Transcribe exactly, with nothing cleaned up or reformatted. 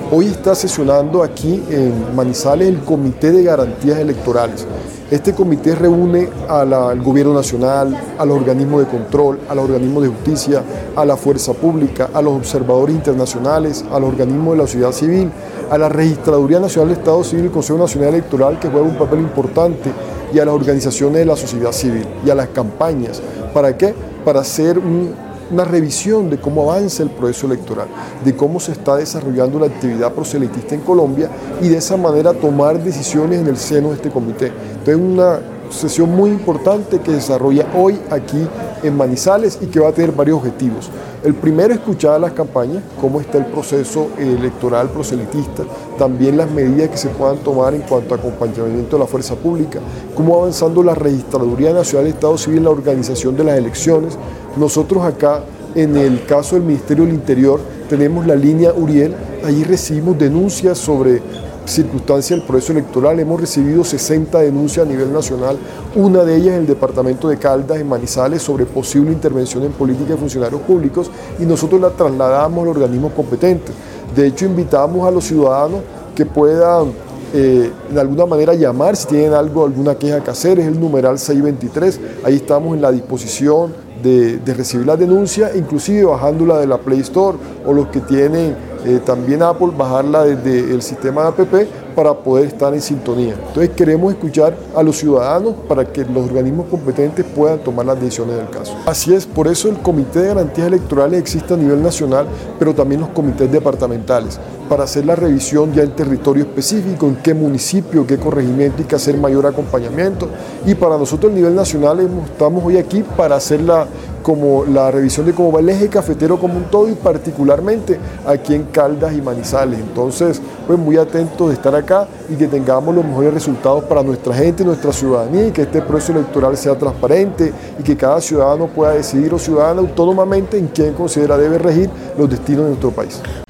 Hoy está sesionando aquí en Manizales el Comité de Garantías Electorales. Este comité reúne a la, al Gobierno Nacional, a los organismos de control, a los organismos de justicia, a la fuerza pública, a los observadores internacionales, a los organismos de la sociedad civil, a la Registraduría Nacional de Estado Civil y el Consejo Nacional Electoral, que juega un papel importante, y a las organizaciones de la sociedad civil y a las campañas. ¿Para qué? Para hacer un, una revisión de cómo avanza el proceso electoral, de cómo se está desarrollando la actividad proselitista en Colombia y de esa manera tomar decisiones en el seno de este comité. Entonces, una sesión muy importante que desarrolla hoy aquí en Manizales y que va a tener varios objetivos. El primero, escuchar las campañas, cómo está el proceso electoral proselitista, también las medidas que se puedan tomar en cuanto a acompañamiento de la fuerza pública, cómo va avanzando la Registraduría Nacional de Estado Civil en la organización de las elecciones. Nosotros acá, en el caso del Ministerio del Interior, tenemos la línea Uriel, allí recibimos denuncias sobre circunstancias del proceso electoral. Hemos recibido sesenta denuncias a nivel nacional, una de ellas en el departamento de Caldas, en Manizales, sobre posible intervención en política de funcionarios públicos, y nosotros la trasladamos a los organismos competentes. De hecho, invitamos a los ciudadanos que puedan eh, de alguna manera llamar si tienen algo, alguna queja que hacer. Es el numeral seiscientos veintitrés, ahí estamos en la disposición de, de recibir la denuncia, inclusive bajándola de la Play Store, o los que tienen Eh, también Apple, bajarla desde el sistema de app para poder estar en sintonía. Entonces queremos escuchar a los ciudadanos para que los organismos competentes puedan tomar las decisiones del caso. Así es, por eso el Comité de Garantías Electorales existe a nivel nacional, pero también los comités departamentales, para hacer la revisión ya en territorio específico, en qué municipio, qué corregimiento hay que hacer mayor acompañamiento. Y para nosotros a nivel nacional estamos hoy aquí para hacer la, como la revisión de cómo va el eje cafetero como un todo, y particularmente aquí en Caldas y Manizales. Entonces, pues muy atentos de estar acá y que tengamos los mejores resultados para nuestra gente, nuestra ciudadanía, y que este proceso electoral sea transparente y que cada ciudadano pueda decidir, o ciudadana, autónomamente en quién considera debe regir los destinos de nuestro país.